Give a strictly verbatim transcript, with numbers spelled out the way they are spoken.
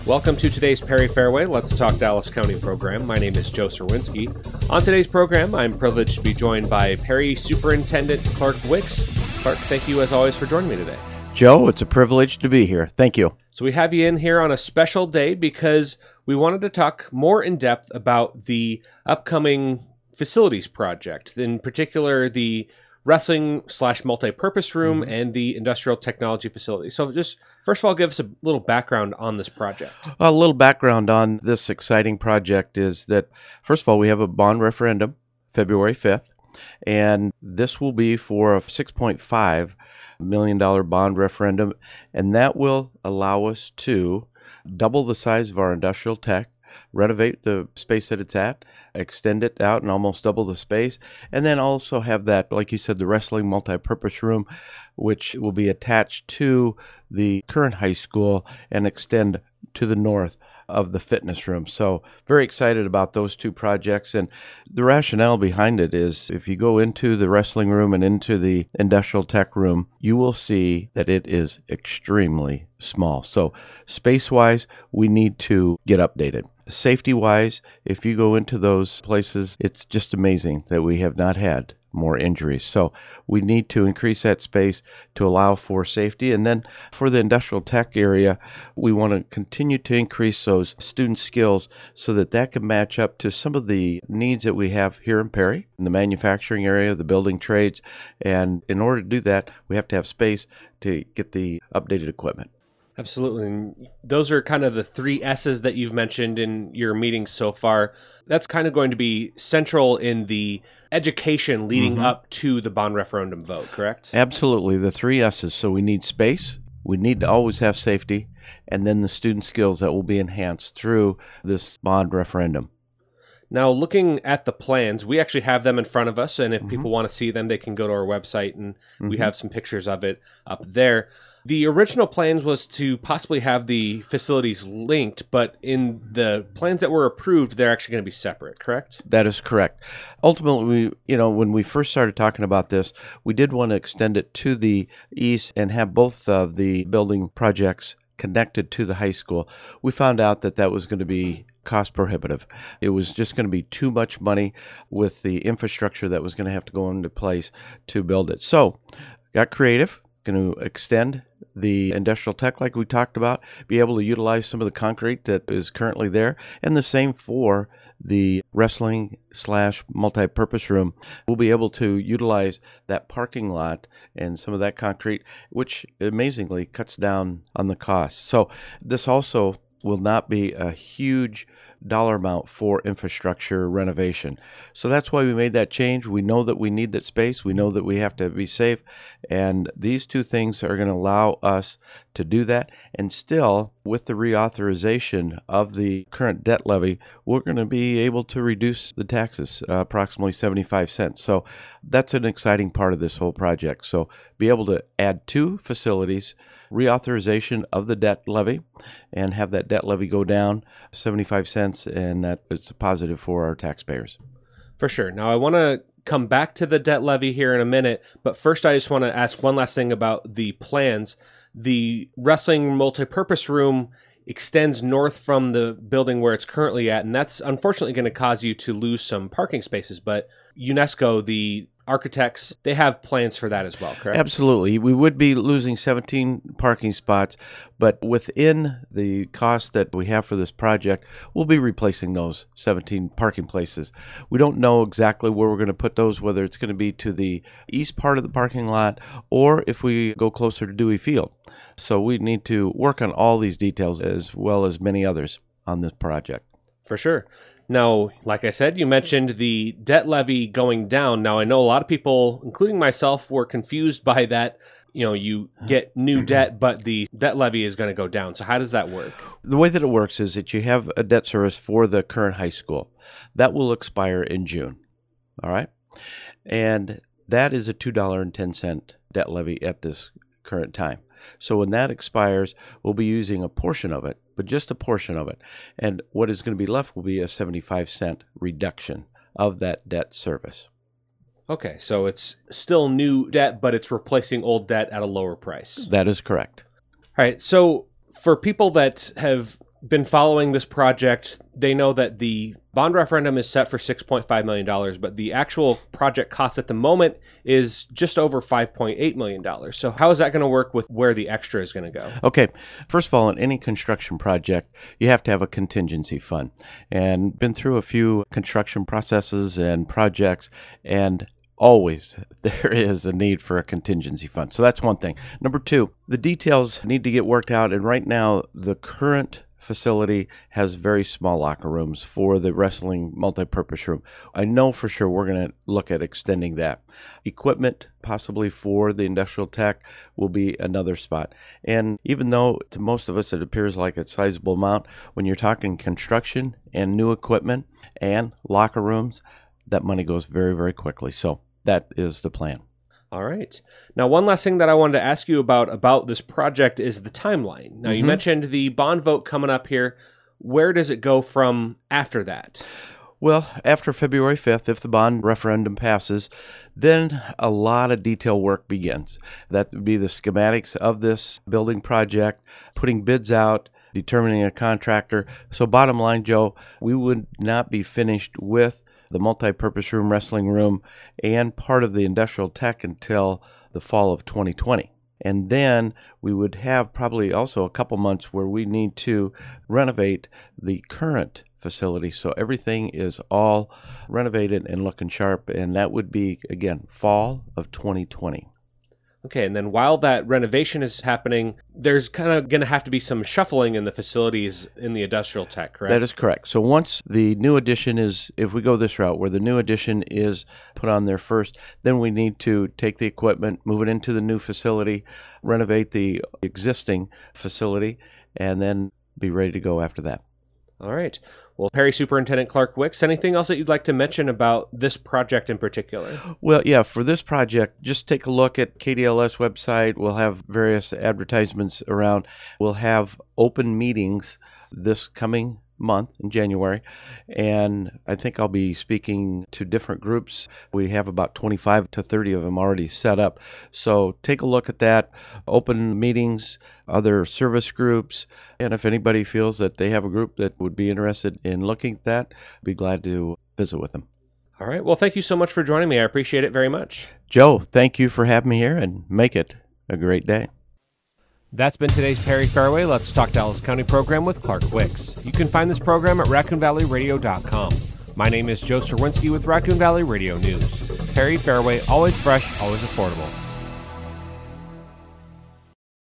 Welcome to today's Perry Fairway Let's Talk Dallas County program. My name is Joe Serwinski. On today's program, I'm privileged to be joined by Perry Superintendent Clark Wicks. Clark, thank you as always for joining me today. Joe, it's a privilege to be here. Thank you. So we have you in here on a special day because we wanted to talk more in depth about the upcoming facilities project, in particular the wrestling slash multi-purpose room mm-hmm. and the industrial technology facility. So just first of all, give us a little background on this project. Well, a little background on this exciting project is that, first of all, we have a bond referendum February fifth, and this will be for a six point five million dollars bond referendum, and that will allow us to double the size of our industrial tech, renovate the space that it's at, extend it out and almost double the space, and then also have that, like you said, the wrestling multi-purpose room, which will be attached to the current high school and extend to the north of the fitness room. So very excited about those two projects. And the rationale behind it is if you go into the wrestling room and into the industrial tech room, you will see that it is extremely small. So space-wise, we need to get updated. Safety-wise, if you go into those places, it's just amazing that we have not had more injuries. So we need to increase that space to allow for safety. And then for the industrial tech area, we want to continue to increase those student skills so that that can match up to some of the needs that we have here in Perry, in the manufacturing area, the building trades. And in order to do that, we have to have space to get the updated equipment. Absolutely. And those are kind of the three S's that you've mentioned in your meetings so far. That's kind of going to be central in the education leading mm-hmm. up to the bond referendum vote, correct? Absolutely. The three S's. So we need space, we need to always have safety, and then the student skills that will be enhanced through this bond referendum. Now, looking at the plans, we actually have them in front of us, and if mm-hmm. people want to see them, they can go to our website, and mm-hmm. we have some pictures of it up there. The original plans was to possibly have the facilities linked, but in the plans that were approved, they're actually going to be separate, correct? That is correct. Ultimately, we, you know, when we first started talking about this, we did want to extend it to the east and have both of the building projects connected to the high school. We found out that that was going to be cost prohibitive. It was just going to be too much money with the infrastructure that was going to have to go into place to build it. So, got creative, going to extend the industrial tech like we talked about, be able to utilize some of the concrete that is currently there, and the same for the wrestling slash multi-purpose room. We'll be able to utilize that parking lot and some of that concrete, which amazingly cuts down on the cost. So this also will not be a huge dollar amount for infrastructure renovation. So that's why we made that change. We know that we need that space. We know that we have to be safe. And these two things are going to allow us to do that. And still, with the reauthorization of the current debt levy, we're going to be able to reduce the taxes uh, approximately seventy-five cents. So that's an exciting part of this whole project. So be able to add two facilities, reauthorization of the debt levy, and have that debt levy go down seventy-five cents, and that it's a positive for our taxpayers. For sure. Now, I want to come back to the debt levy here in a minute, but first I just want to ask one last thing about the plans. The wrestling multipurpose room extends north from the building where it's currently at, and that's unfortunately going to cause you to lose some parking spaces, but UNESCO, the architects, they have plans for that as well, correct? Absolutely. We would be losing seventeen parking spots, but within the cost that we have for this project, we'll be replacing those seventeen parking places. We don't know exactly where we're going to put those, whether it's going to be to the east part of the parking lot or if we go closer to Dewey Field. So we need to work on all these details as well as many others on this project. For sure. Now, like I said, you mentioned the debt levy going down. Now, I know a lot of people, including myself, were confused by that. You know, you get new debt, but the debt levy is going to go down. So how does that work? The way that it works is that you have a debt service for the current high school. That will expire in June. All right? And that is a two dollars and ten cents debt levy at this current time. So when that expires, we'll be using a portion of it, but just a portion of it. And what is going to be left will be a seventy-five cent reduction of that debt service. Okay, so it's still new debt, but it's replacing old debt at a lower price. That is correct. All right, so for people that have been following this project, they know that the bond referendum is set for six point five million dollars, but the actual project cost at the moment is just over five point eight million dollars. So how is that going to work with where the extra is going to go? Okay, first of all, in any construction project, you have to have a contingency fund. And been through a few construction processes and projects, and always there is a need for a contingency fund. So that's one thing. Number two, the details need to get worked out. And right now, the current facility has very small locker rooms for the wrestling multipurpose room. I know for sure we're going to look at extending that. Equipment, possibly for the industrial tech, will be another spot. And even though to most of us it appears like a sizable amount, when you're talking construction and new equipment and locker rooms, that money goes very, very quickly. So that is the plan. All right. Now, one last thing that I wanted to ask you about about this project is the timeline. Now, mm-hmm. you mentioned the bond vote coming up here. Where does it go from after that? Well, after February fifth, if the bond referendum passes, then a lot of detail work begins. That would be the schematics of this building project, putting bids out, determining a contractor. So bottom line, Joe, we would not be finished with the multi-purpose room, wrestling room, and part of the industrial tech until the fall of twenty twenty. And then we would have probably also a couple months where we need to renovate the current facility. So everything is all renovated and looking sharp. And that would be, again, fall of twenty twenty. Okay, and then while that renovation is happening, there's kind of going to have to be some shuffling in the facilities in the industrial tech, correct? That is correct. So once the new addition is, if we go this route, where the new addition is put on there first, then we need to take the equipment, move it into the new facility, renovate the existing facility, and then be ready to go after that. All right. Well, Perry Superintendent Clark Wicks, anything else that you'd like to mention about this project in particular? Well, yeah, for this project, just take a look at K D L S website. We'll have various advertisements around. We'll have open meetings this coming month in January, and I think I'll be speaking to different groups. We have about twenty-five to thirty of them already set up. So take a look at that. Open meetings, other service groups, and if anybody feels that they have a group that would be interested in looking at that, I'd be glad to visit with them. All right. Well, thank you so much for joining me. I appreciate it very much. Joe, thank you for having me here, and make it a great day. That's been today's Perry Fairway Let's Talk Dallas County program with Clark Wicks. You can find this program at raccoon valley radio dot com. My name is Joe Serwinski with Raccoon Valley Radio News. Perry Fairway, always fresh, always affordable.